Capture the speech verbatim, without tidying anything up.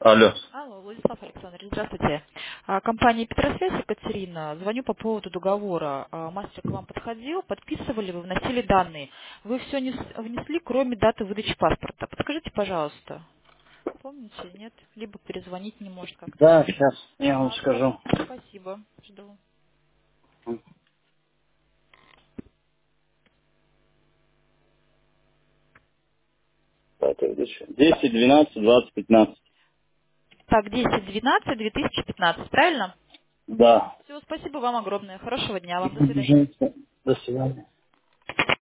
Алло. Алло, Владислав Александрович, здравствуйте. А, Компания Петросвязь, Екатерина, звоню по поводу договора. А, Мастер к вам подходил, подписывали, вы вносили данные. Вы все внесли, кроме даты выдачи паспорта. Подскажите, пожалуйста, помните, нет? Либо перезвонить не может как-то. Да, сейчас я вам Ага, спа- скажу. спасибо, жду. Так, это что? десять, двенадцать, двадцать, пятнадцать. Так, десять двенадцать две тысячи пятнадцать, правильно? Да. Все, спасибо вам огромное. Хорошего дня вам, до свидания. Пожалуйста. До свидания.